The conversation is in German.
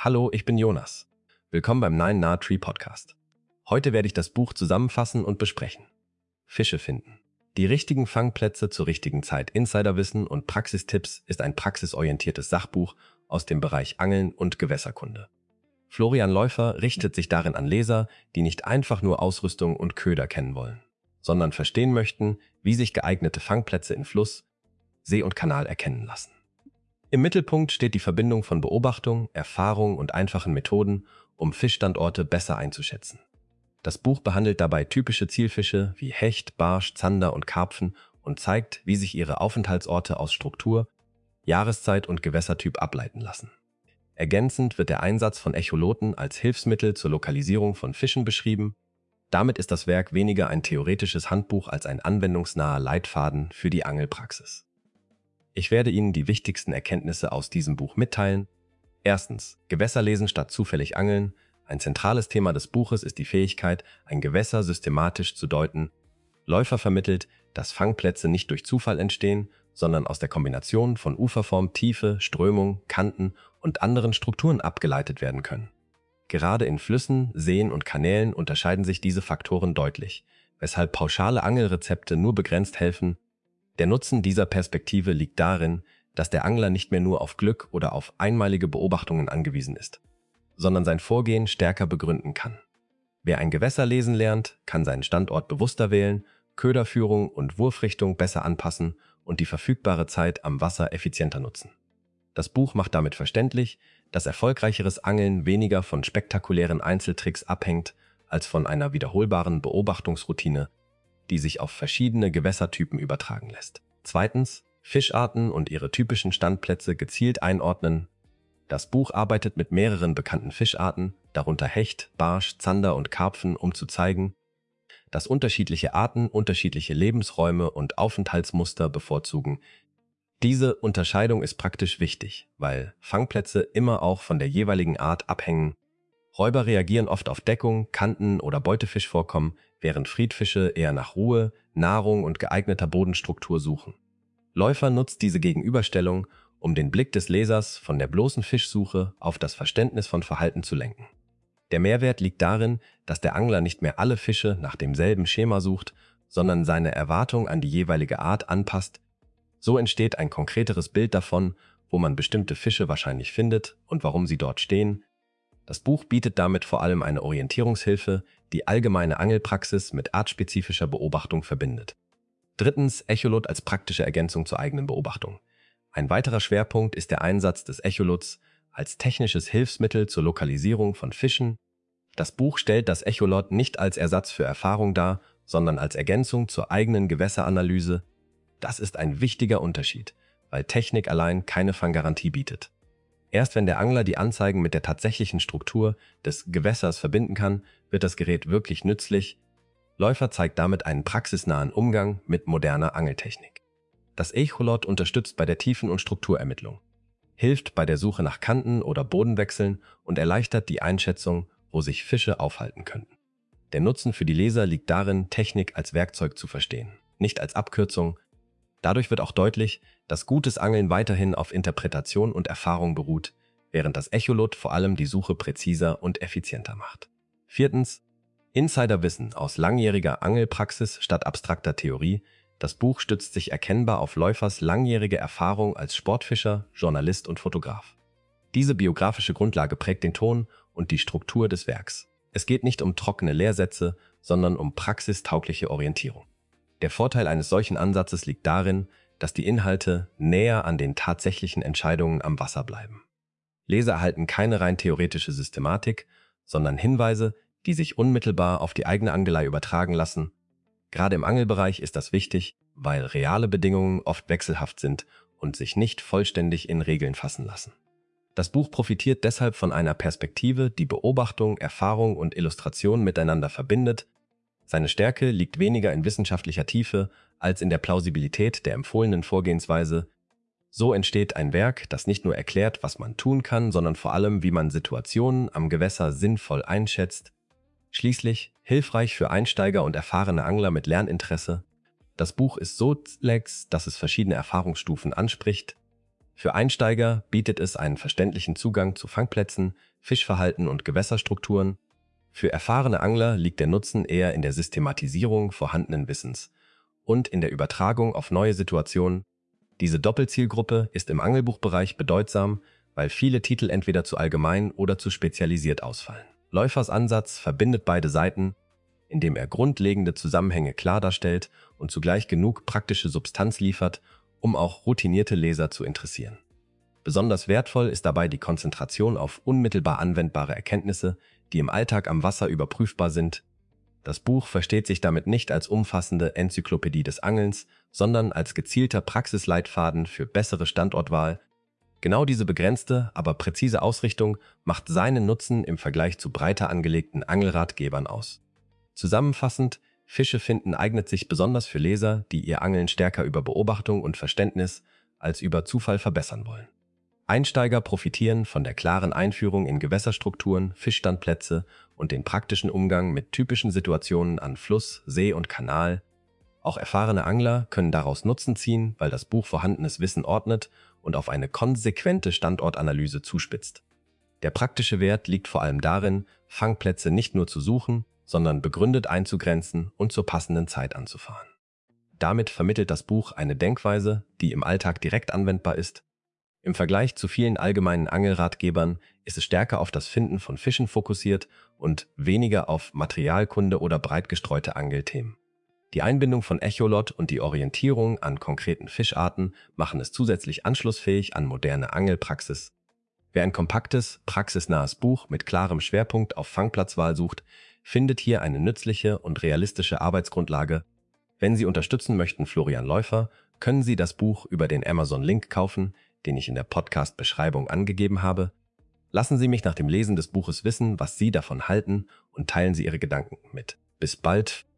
Hallo, ich bin Jonas. Willkommen beim Nine Nah Tree Podcast. Heute werde ich das Buch zusammenfassen und besprechen. Fische finden. Die richtigen Fangplätze zur richtigen Zeit, Insiderwissen und Praxistipps ist ein praxisorientiertes Sachbuch aus dem Bereich Angeln und Gewässerkunde. Florian Läufer richtet sich darin an Leser, die nicht einfach nur Ausrüstung und Köder kennen wollen, sondern verstehen möchten, wie sich geeignete Fangplätze in Fluss, See und Kanal erkennen lassen. Im Mittelpunkt steht die Verbindung von Beobachtung, Erfahrung und einfachen Methoden, um Fischstandorte besser einzuschätzen. Das Buch behandelt dabei typische Zielfische wie Hecht, Barsch, Zander und Karpfen und zeigt, wie sich ihre Aufenthaltsorte aus Struktur, Jahreszeit und Gewässertyp ableiten lassen. Ergänzend wird der Einsatz von Echoloten als Hilfsmittel zur Lokalisierung von Fischen beschrieben. Damit ist das Werk weniger ein theoretisches Handbuch als ein anwendungsnaher Leitfaden für die Angelpraxis. Ich werde Ihnen die wichtigsten Erkenntnisse aus diesem Buch mitteilen. Erstens, Gewässer lesen statt zufällig angeln. Ein zentrales Thema des Buches ist die Fähigkeit, ein Gewässer systematisch zu deuten. Läufer vermittelt, dass Fangplätze nicht durch Zufall entstehen, sondern aus der Kombination von Uferform, Tiefe, Strömung, Kanten und anderen Strukturen abgeleitet werden können. Gerade in Flüssen, Seen und Kanälen unterscheiden sich diese Faktoren deutlich, weshalb pauschale Angelrezepte nur begrenzt helfen. Der Nutzen dieser Perspektive liegt darin, dass der Angler nicht mehr nur auf Glück oder auf einmalige Beobachtungen angewiesen ist, sondern sein Vorgehen stärker begründen kann. Wer ein Gewässer lesen lernt, kann seinen Standort bewusster wählen, Köderführung und Wurfrichtung besser anpassen und die verfügbare Zeit am Wasser effizienter nutzen. Das Buch macht damit verständlich, dass erfolgreicheres Angeln weniger von spektakulären Einzeltricks abhängt, als von einer wiederholbaren Beobachtungsroutine, die sich auf verschiedene Gewässertypen übertragen lässt. Zweitens, Fischarten und ihre typischen Standplätze gezielt einordnen. Das Buch arbeitet mit mehreren bekannten Fischarten, darunter Hecht, Barsch, Zander und Karpfen, um zu zeigen, dass unterschiedliche Arten unterschiedliche Lebensräume und Aufenthaltsmuster bevorzugen. Diese Unterscheidung ist praktisch wichtig, weil Fangplätze immer auch von der jeweiligen Art abhängen. Räuber reagieren oft auf Deckung, Kanten oder Beutefischvorkommen, während Friedfische eher nach Ruhe, Nahrung und geeigneter Bodenstruktur suchen. Läufer nutzt diese Gegenüberstellung, um den Blick des Lesers von der bloßen Fischsuche auf das Verständnis von Verhalten zu lenken. Der Mehrwert liegt darin, dass der Angler nicht mehr alle Fische nach demselben Schema sucht, sondern seine Erwartung an die jeweilige Art anpasst. So entsteht ein konkreteres Bild davon, wo man bestimmte Fische wahrscheinlich findet und warum sie dort stehen. Das Buch bietet damit vor allem eine Orientierungshilfe, die allgemeine Angelpraxis mit artspezifischer Beobachtung verbindet. Drittens, Echolot als praktische Ergänzung zur eigenen Beobachtung. Ein weiterer Schwerpunkt ist der Einsatz des Echolots als technisches Hilfsmittel zur Lokalisierung von Fischen. Das Buch stellt das Echolot nicht als Ersatz für Erfahrung dar, sondern als Ergänzung zur eigenen Gewässeranalyse. Das ist ein wichtiger Unterschied, weil Technik allein keine Fanggarantie bietet. Erst wenn der Angler die Anzeigen mit der tatsächlichen Struktur des Gewässers verbinden kann, wird das Gerät wirklich nützlich. Läufer zeigt damit einen praxisnahen Umgang mit moderner Angeltechnik. Das Echolot unterstützt bei der Tiefen- und Strukturermittlung, hilft bei der Suche nach Kanten oder Bodenwechseln und erleichtert die Einschätzung, wo sich Fische aufhalten könnten. Der Nutzen für die Leser liegt darin, Technik als Werkzeug zu verstehen, nicht als Abkürzung. Dadurch wird auch deutlich, dass gutes Angeln weiterhin auf Interpretation und Erfahrung beruht, während das Echolot vor allem die Suche präziser und effizienter macht. Viertens, Insiderwissen aus langjähriger Angelpraxis statt abstrakter Theorie. Das Buch stützt sich erkennbar auf Läufers langjährige Erfahrung als Sportfischer, Journalist und Fotograf. Diese biografische Grundlage prägt den Ton und die Struktur des Werks. Es geht nicht um trockene Lehrsätze, sondern um praxistaugliche Orientierung. Der Vorteil eines solchen Ansatzes liegt darin, dass die Inhalte näher an den tatsächlichen Entscheidungen am Wasser bleiben. Leser erhalten keine rein theoretische Systematik, sondern Hinweise, die sich unmittelbar auf die eigene Angelei übertragen lassen. Gerade im Angelbereich ist das wichtig, weil reale Bedingungen oft wechselhaft sind und sich nicht vollständig in Regeln fassen lassen. Das Buch profitiert deshalb von einer Perspektive, die Beobachtung, Erfahrung und Illustration miteinander verbindet. Seine Stärke liegt weniger in wissenschaftlicher Tiefe als in der Plausibilität der empfohlenen Vorgehensweise. So entsteht ein Werk, das nicht nur erklärt, was man tun kann, sondern vor allem, wie man Situationen am Gewässer sinnvoll einschätzt. Schließlich hilfreich für Einsteiger und erfahrene Angler mit Lerninteresse. Das Buch ist so komplex, dass es verschiedene Erfahrungsstufen anspricht. Für Einsteiger bietet es einen verständlichen Zugang zu Fangplätzen, Fischverhalten und Gewässerstrukturen. Für erfahrene Angler liegt der Nutzen eher in der Systematisierung vorhandenen Wissens und in der Übertragung auf neue Situationen. Diese Doppelzielgruppe ist im Angelbuchbereich bedeutsam, weil viele Titel entweder zu allgemein oder zu spezialisiert ausfallen. Läufers Ansatz verbindet beide Seiten, indem er grundlegende Zusammenhänge klar darstellt und zugleich genug praktische Substanz liefert, um auch routinierte Leser zu interessieren. Besonders wertvoll ist dabei die Konzentration auf unmittelbar anwendbare Erkenntnisse, die im Alltag am Wasser überprüfbar sind. Das Buch versteht sich damit nicht als umfassende Enzyklopädie des Angelns, sondern als gezielter Praxisleitfaden für bessere Standortwahl. Genau diese begrenzte, aber präzise Ausrichtung macht seinen Nutzen im Vergleich zu breiter angelegten Angelratgebern aus. Zusammenfassend, Fische finden eignet sich besonders für Leser, die ihr Angeln stärker über Beobachtung und Verständnis als über Zufall verbessern wollen. Einsteiger profitieren von der klaren Einführung in Gewässerstrukturen, Fischstandplätze und den praktischen Umgang mit typischen Situationen an Fluss, See und Kanal. Auch erfahrene Angler können daraus Nutzen ziehen, weil das Buch vorhandenes Wissen ordnet und auf eine konsequente Standortanalyse zuspitzt. Der praktische Wert liegt vor allem darin, Fangplätze nicht nur zu suchen, sondern begründet einzugrenzen und zur passenden Zeit anzufahren. Damit vermittelt das Buch eine Denkweise, die im Alltag direkt anwendbar ist. Im Vergleich zu vielen allgemeinen Angelratgebern ist es stärker auf das Finden von Fischen fokussiert und weniger auf Materialkunde oder breit gestreute Angelthemen. Die Einbindung von Echolot und die Orientierung an konkreten Fischarten machen es zusätzlich anschlussfähig an moderne Angelpraxis. Wer ein kompaktes, praxisnahes Buch mit klarem Schwerpunkt auf Fangplatzwahl sucht, findet hier eine nützliche und realistische Arbeitsgrundlage. Wenn Sie unterstützen möchten Florian Läufer, können Sie das Buch über den Amazon-Link kaufen, den ich in der Podcast-Beschreibung angegeben habe. Lassen Sie mich nach dem Lesen des Buches wissen, was Sie davon halten und teilen Sie Ihre Gedanken mit. Bis bald!